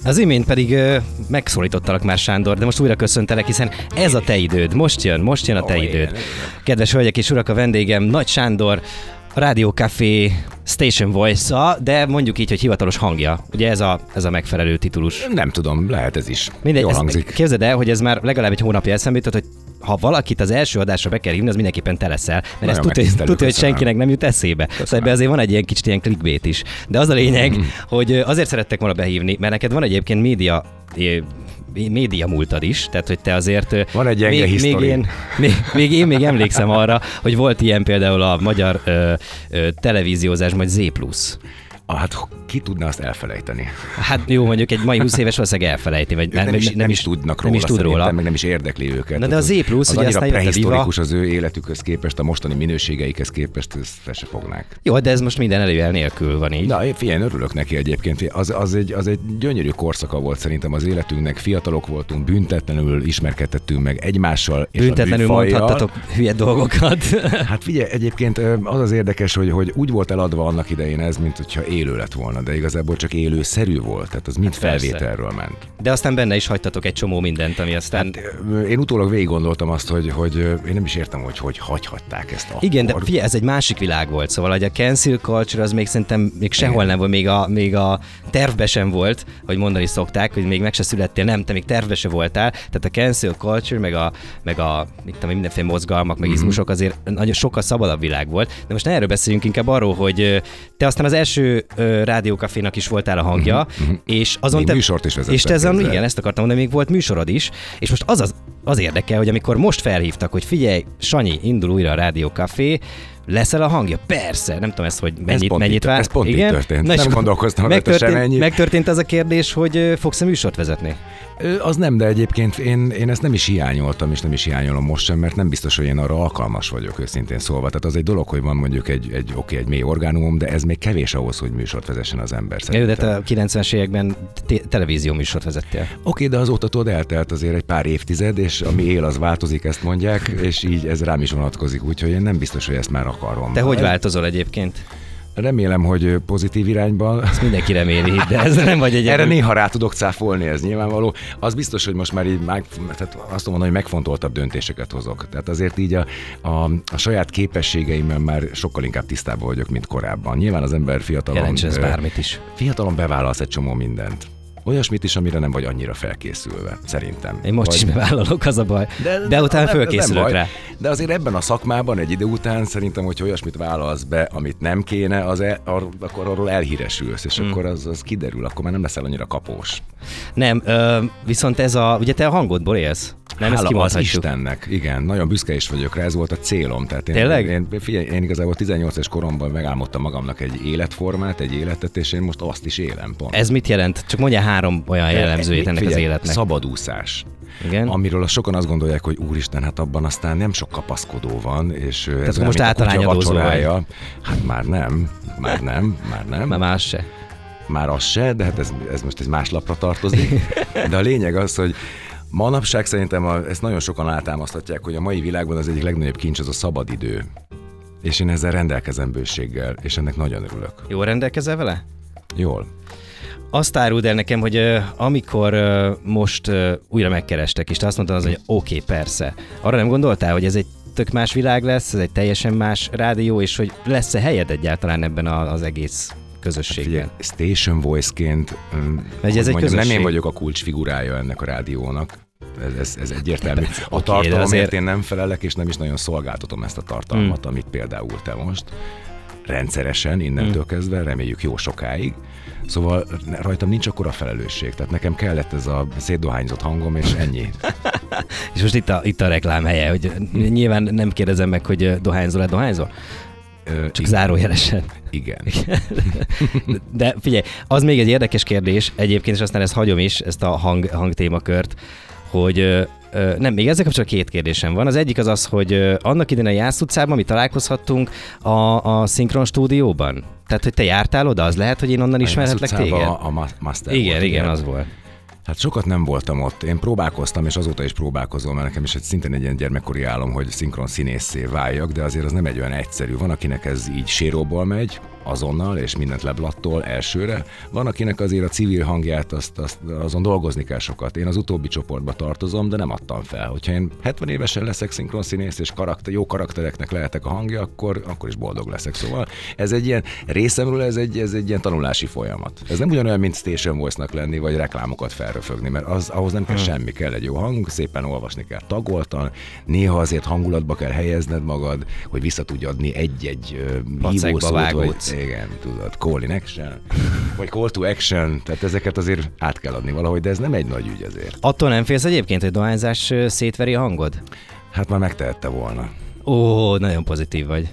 Az imént pedig megszólítottalak már, Sándor, de most újra köszöntelek, hiszen ez a te időd. Most jön a te időd. Kedves hölgyek és urak, a vendégem Nagy Sándor, a Rádió Café Station Voice-a, de mondjuk így, hogy hivatalos hangja. Ugye ez a megfelelő titulus. Nem tudom, lehet ez is. Mindegy, jól hangzik. Képzeld el, hogy ez már legalább egy hónapja eszembe jutott, hogy ha valakit az első adásra be kell hívni, az mindenképpen te leszel, mert ezt tudja, hogy senkinek nem jut eszébe. Szóval ebbe azért van egy ilyen kicsit ilyen clickbait is. De az a lényeg, hogy azért szerettek volna behívni, mert neked van egyébként média múltad is, tehát hogy te azért... Van egy gyenge hisztori. Még emlékszem arra, hogy volt ilyen például a magyar televíziózás, majd Z+. Hát ki tudná azt elfelejteni? Hát jó, mondjuk egy mai 20 éves valószínűleg elfelejti, vagy nem is tudnak róla, tud róla. Meg nem is érdekli őket. Na de a Z+, az ugye annyira aztán prehisztorikus az ő életükhöz képest, a mostani minőségeikhez képest, ezt fel se fognák. Jó, de ez most minden előjel nélkül van így. Na, figyelj, örülök neki egyébként. Az egy gyönyörű korszaka volt szerintem az életünknek. Fiatalok voltunk, büntetlenül ismerkedtettünk meg egymással. Büntetlenül mondhattatok hülye dolgokat. Hát figyelj, egyébként az érdekes, hogy úgy volt eladva annak idején ez, mint hogyha élő lett volna, de igazából csak élőszerű volt, tehát az mind felvételről ment. De aztán benne is hagytatok egy csomó mindent, ami aztán... Hát, én utólag végig gondoltam azt, hogy én nem is értem, hogy hagyhatták ezt akkor. Igen, de figyelj, ez egy másik világ volt, szóval hogy a cancel culture az még szerintem sehol nem volt, még a tervbe sem volt, hogy mondani szokták, hogy még meg se születtél, nem, te még tervbe se voltál, tehát a cancel culture, meg a mindenféle mozgalmak, meg izmusok azért nagyon sokkal szabadabb világ volt, de most ne erről beszéljünk, inkább arról, hogy te aztán az első Rádiókafénak is voltál a hangja, és azon még műsort is vezettem. És te ezen, igen, ezt akartam mondani, még volt műsorod is, és most az érdekel, hogy amikor most felhívtak, hogy figyelj, Sanyi, indul újra a Rádiókafé, leszel a hangja? Persze, nem tudom ezt, hogy mennyit vár. Ez pont így történt. Nem gondolkoztam rajta sem ennyit. Megtörtént az a kérdés, hogy fogsz-e műsort vezetni? Az nem, de egyébként én ezt nem is hiányoltam, és nem is hiányolom most sem, mert nem biztos, hogy én arra alkalmas vagyok, őszintén szólva. Tehát az egy dolog, hogy van mondjuk egy mély orgánumom, de ez még kevés ahhoz, hogy műsort vezessen az ember szerintem. De te a 90-es években televízió műsort vezettél. Oké, de azóta tudod, eltelt azért egy pár évtized, és ami él, az változik, ezt mondják, és így ez rám is vonatkozik, úgyhogy én nem biztos, hogy ezt már akarom. Te hogy változol egyébként? Remélem, hogy pozitív irányban. Ezt mindenki reméli, de ez nem vagy egyedül. Erre néha rá tudok cáfolni, ez nyilvánvaló. Az biztos, hogy most már így tehát azt mondom, hogy megfontoltabb döntéseket hozok. Tehát azért így a saját képességeimmel már sokkal inkább tisztában vagyok, mint korábban. Nyilván az ember fiatalon... Jelentsen ez bármit is. Fiatalon bevállalsz egy csomó mindent. Olyasmit is, amire nem vagy annyira felkészülve, szerintem. Én most is bevállalok, az a baj. De utána fölkészülök rá. De azért ebben a szakmában egy idő után szerintem, hogyha olyasmit vállalsz be, amit nem kéne, akkor arról elhíresülsz, és akkor az kiderül, akkor már nem leszel annyira kapós. Nem, viszont ugye te a hangodból élsz. Nem, hála az Istennek, igen, nagyon büszke is vagyok rá, ez volt a célom. Tehát én igazából 18 éves koromban megálmodtam magamnak egy életformát, egy életet, és én most azt is élem pont. Ez mit jelent? Csak mondjál 3 olyan jellemzőjét ennek az életnek. Szabadúszás. Igen? Amiről sokan azt gondolják, hogy úristen, hát abban aztán nem sok kapaszkodó van, és tehát ez most általányadózó vagy. Hát már nem. Már az se. Már az se, de hát ez most egy más lapra tartozik. De a lényeg az, hogy manapság szerintem ezt nagyon sokan alátámasztatják, hogy a mai világban az egyik legnagyobb kincs az a szabadidő. És én ezzel rendelkezem bőséggel, és ennek nagyon örülök. Jól rendelkezel vele? Jól. Azt áruld el nekem, hogy amikor most újra megkerestek, és te azt mondtad, hogy oké, persze. Arra nem gondoltál, hogy ez egy tök más világ lesz, ez egy teljesen más rádió, és hogy lesz-e helyed egyáltalán ebben az egész közösségben? Hát Station Voice-ként nem én vagyok a kulcsfigurája ennek a rádiónak. Ez egyértelmű. A tartalomért én nem felelek, és nem is nagyon szolgáltatom ezt a tartalmat, amit például te most. Rendszeresen, innentől kezdve, reméljük jó sokáig. Szóval rajtam nincs akkora felelősség, tehát nekem kellett ez a szétdohányzott hangom, és ennyi. És most itt a reklám helye, hogy nyilván nem kérdezem meg, hogy dohányzol? Csak zárójelesen. Igen. De figyelj, az még egy érdekes kérdés egyébként, és aztán ezt hagyom is, ezt a hangtémakört, hogy nem, még ezzel kapcsolatban 2 kérdésem van. Az egyik az, hogy annak idején a Jász utcában mi találkozhattunk a Szinkron stúdióban? Tehát, hogy te jártál oda, az lehet, hogy én onnan ismerhetlek téged? A Master igen, az volt. Hát sokat nem voltam ott. Én próbálkoztam, és azóta is próbálkozom, mert nekem is szintén egy ilyen gyermekkori álom, hogy szinkron színésszé váljak, de azért az nem egy olyan egyszerű. Van, akinek ez így séróból megy, azonnal, és mindent leblattól elsőre. Van, akinek azért a civil hangját, azon dolgozni kell sokat. Én az utóbbi csoportba tartozom, de nem adtam fel. Hogyha én 70 évesen leszek szinkron színész, és jó karaktereknek lehetek a hangja, akkor is boldog leszek. Szóval ez egy ilyen részemről, ez egy ilyen tanulási folyamat. Ez nem ugyanolyan, mint Station Voice-nak lenni, vagy reklámokat felröfögni, mert ahhoz nem kell semmi, kell egy jó hang, szépen olvasni kell tagoltan, néha azért hangulatba kell helyezned magad, hogy vissza tudj adni egy hívószót, vagy igen, tudod, call in action, vagy call to action, tehát ezeket azért át kell adni valahogy, de ez nem egy nagy ügy azért. Attól nem félsz egyébként, hogy dohányzás szétveri a hangod? Hát már megtehette volna. Ó, nagyon pozitív vagy.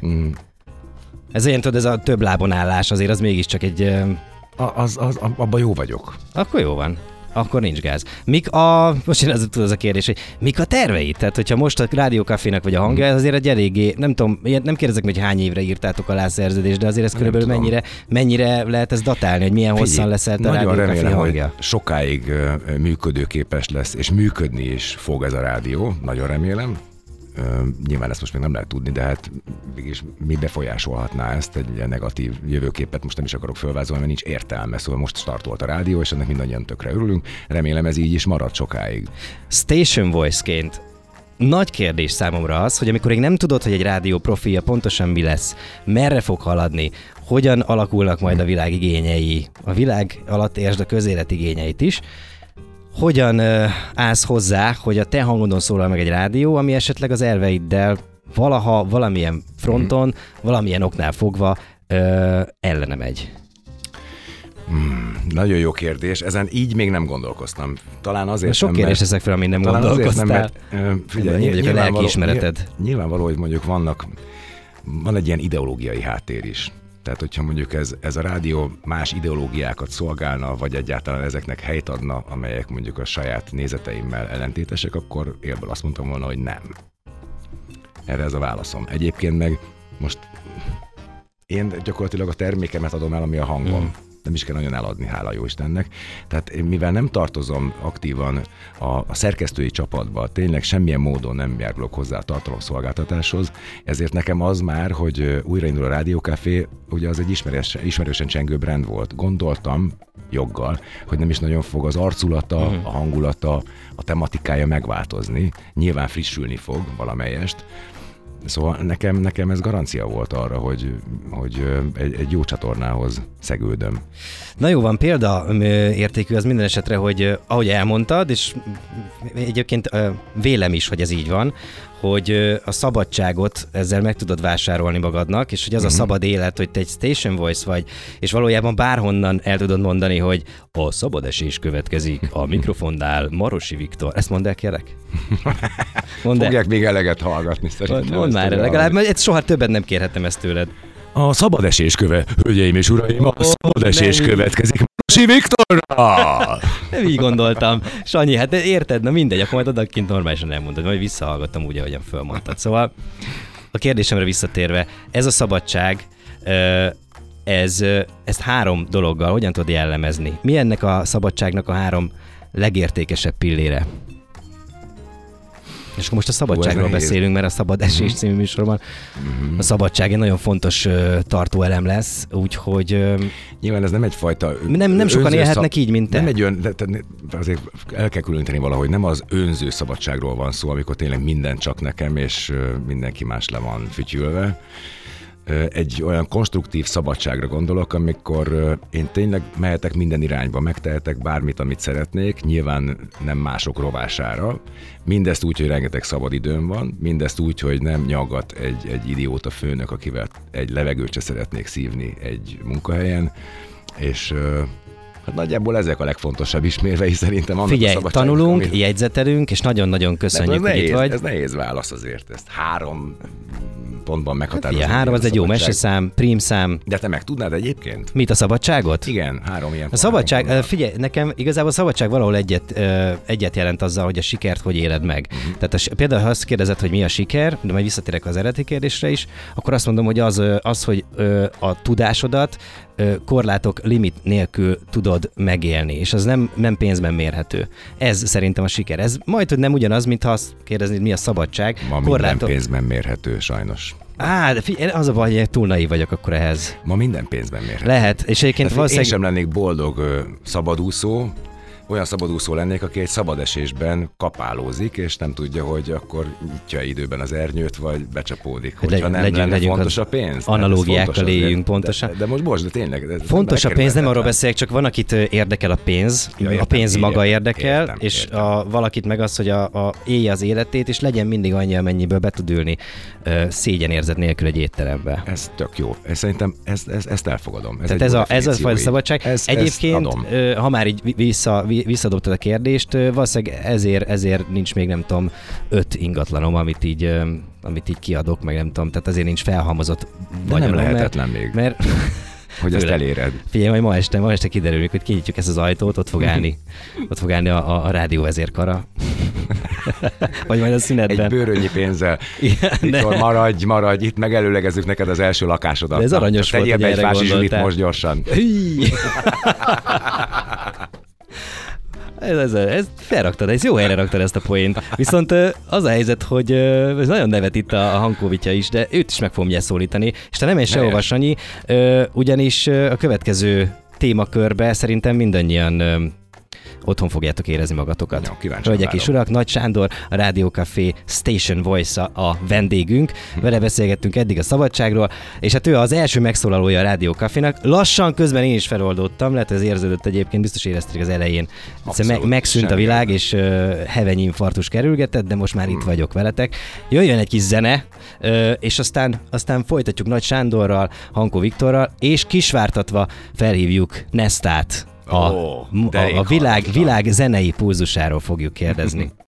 Ez olyan, tudod, ez a több lábon állás azért az mégiscsak egy... Abban jó vagyok. Akkor jó van. Akkor nincs gáz. Most én az a kérdés, hogy mik a terveid? Tehát, hogyha most a Rádió Cafénak vagy a hangja, ez azért egy eléggé, nem tudom, nem kérdezek, hogy hány évre írtátok alá a szerződést, de azért ez körülbelül mennyire lehet ez datálni, hogy milyen hosszan leszel a Rádió Café hangja? Hogy sokáig működőképes lesz, és működni is fog ez a rádió, nagyon remélem. Nyilván ezt most még nem lehet tudni, de hát mégis mi befolyásolhatná ezt, egy ilyen negatív jövőképet most nem is akarok fölvázolni, mert nincs értelme, szóval most startolt a rádió, és ennek mindannyian tökre örülünk, remélem ez így is marad sokáig. Station Voice-ként nagy kérdés számomra az, hogy amikor még nem tudod, hogy egy rádió profilja pontosan mi lesz, merre fog haladni, hogyan alakulnak majd a világ igényei, a világ alatt értsd a közélet igényeit is, hogyan állsz hozzá, hogy a te hangodon szólal meg egy rádió, ami esetleg az elveiddel valaha, valamilyen fronton, valamilyen oknál fogva ellene megy? Nagyon jó kérdés. Ezen így még nem gondolkoztam. Talán azért sok kérdés ezek fel, amin nem gondolkoztál. Figyelj, a lelkiismereted. Nyilvánvaló, hogy mondjuk van egy ilyen ideológiai háttér is. Tehát, hogyha mondjuk ez a rádió más ideológiákat szolgálna, vagy egyáltalán ezeknek helyt adna, amelyek mondjuk a saját nézeteimmel ellentétesek, akkor élből azt mondtam volna, hogy nem. Erre ez a válaszom. Egyébként meg most én gyakorlatilag a termékemet adom el, ami a hangom. Nem is kell nagyon eladni, hála jó Istennek. Tehát mivel nem tartozom aktívan a szerkesztői csapatba, tényleg semmilyen módon nem járulok hozzá a tartalomszolgáltatáshoz, ezért nekem az már, hogy újraindul a Rádió Café, ugye az egy ismerősen csengő brand volt. Gondoltam joggal, hogy nem is nagyon fog az arculata, a hangulata, a tematikája megváltozni. Nyilván frissülni fog valamelyest. Szóval nekem ez garancia volt arra, hogy egy jó csatornához szegődöm. Na jó, van példaértékű az minden esetre, hogy ahogy elmondtad, és egyébként vélem is, hogy ez így van, hogy a szabadságot ezzel meg tudod vásárolni magadnak, és hogy az a szabad élet, hogy te egy Station Voice vagy, és valójában bárhonnan el tudod mondani, hogy a szabad esés következik a mikrofonnál Marosi Viktor. Ezt mondd el, kérlek? Fogják még eleget hallgatni szerintem. Mondd már, legalább, mert soha többet nem kérhetem ezt tőled. A szabad esés hölgyeim és uraim, a szabad esés következik Marosi Viktorral! Nem így gondoltam. Sanyi, hát érted, na mindegy, akkor majd odakint normálisan elmondod, majd visszahallgattam úgy, ahogyan fölmondtad. Szóval a kérdésemre visszatérve, ez a szabadság, ezt 3 dologgal hogyan tudod jellemezni? Mi ennek a szabadságnak a 3 legértékesebb pillére? És akkor most a szabadságról beszélünk, mert a Szabad Esés című műsorban a szabadság egy nagyon fontos tartóelem lesz, úgyhogy... Nyilván ez nem egyfajta... Nem sokan élhetnek így, mint te. Nem egy azért el kell különíteni valahogy, nem az önző szabadságról van szó, amikor tényleg minden csak nekem, és mindenki más le van fütyülve. Egy olyan konstruktív szabadságra gondolok, amikor én tényleg mehetek minden irányba, megtehetek bármit, amit szeretnék, nyilván nem mások rovására. Mindezt úgy, hogy rengeteg szabad időm van, mindezt úgy, hogy nem nyaggat egy idióta főnök, akivel egy levegőt se szeretnék szívni egy munkahelyen, és hát nagyjából ezek a legfontosabb ismérvei szerintem. Figyelj, tanulunk, jegyzetelünk, és nagyon-nagyon köszönjük, hogy itt vagy. Ez nehéz válasz azért, ezt 3 pontban meghatározni. 3 az egy jó meseszám, prímszám. De te meg tudnád egyébként? Mit, a szabadságot? Igen, 3 ilyen. A szabadság, figyelj, nekem igazából a szabadság valahol egyet jelent azzal, hogy a sikert hogy éled meg. Tehát például, ha azt kérdezed, hogy mi a siker, de majd visszatérek az eredeti kérdésre is, akkor azt mondom, hogy az hogy a tudásodat korlátok, limit nélkül tudod megélni, és az nem pénzben mérhető. Ez szerintem a siker. Ez majd, hogy nem ugyanaz, mint ha azt kérdeznéd, mi a szabadság. Ma minden pénzben mérhető, sajnos. De figyelj, az a baj, hogy túl naív vagyok akkor ehhez. Ma minden pénzben mérhető. Lehet, és egyébként valószínűleg... Én sem lennék boldog szabadúszó, olyan szabadúszó lennék, aki egy szabad esésben kapálózik, és nem tudja, hogy akkor nyitja időben az ernyőt, vagy becsapódik. Hogyha nem lenne fontos a pénz. Analógiákkal éljünk pontosan. De most bocs, de tényleg. Fontos a pénz, nem arról beszélek, csak van, akit érdekel a pénz, a pénz maga érdekel, és valakit meg az, hogy élje az életét, és legyen mindig annyi, amennyiből be tud ülni szégyenérzet nélkül egy étterembe. Ez tök jó. Szerintem ezt elfogadom. Tehát ez a fajta szabadság. Egyébként, ha már így visszadobtad a kérdést, valószínűleg ezért nincs még, nem tudom, 5 ingatlanom, amit így kiadok, meg nem tudom, tehát azért nincs felhalmozott vagyonom. Nem lehetetlen még. Mert hogy ezt eléred. Figyelj, majd ma este kiderül, hogy kinyitjuk ezt az ajtót, ott fog állni a rádió vezérkara. Vagy majd a szünetben. Egy bőrönnyi pénzzel. Viktor, maradj, itt megelőlegezzük neked az első lakásodat. De ez aranyos volt, hogy erre gondoltál. Tegyél be egy fási most gyorsan. Ez felraktad, ez jó helyre raktad ezt a poént. Viszont az a helyzet, hogy ez nagyon nevet itt a Hankovitya is, de őt is meg fogom szólítani, és te nem menj sehova, Sanyi, ugyanis a következő témakörbe szerintem mindannyian otthon fogjátok érezni magatokat. Jó, kíváncsi. Hölgyek és urak, Nagy Sándor, a Rádió Café Station Voice a vendégünk. Vele beszélgettünk eddig a szabadságról, és hát ő az első megszólalója a Rádió Cafénak. Lassan közben én is feloldódtam, lehet ez érződött egyébként, biztos érezték az elején. Megszűnt a világ, és heveny infarktus kerülgetett, de most már itt vagyok veletek. Jöjjön egy kis zene, és aztán folytatjuk Nagy Hankó Viktorral, és kisvártatva felhívjuk Nestát. A világ zenei pulzusáról fogjuk kérdezni.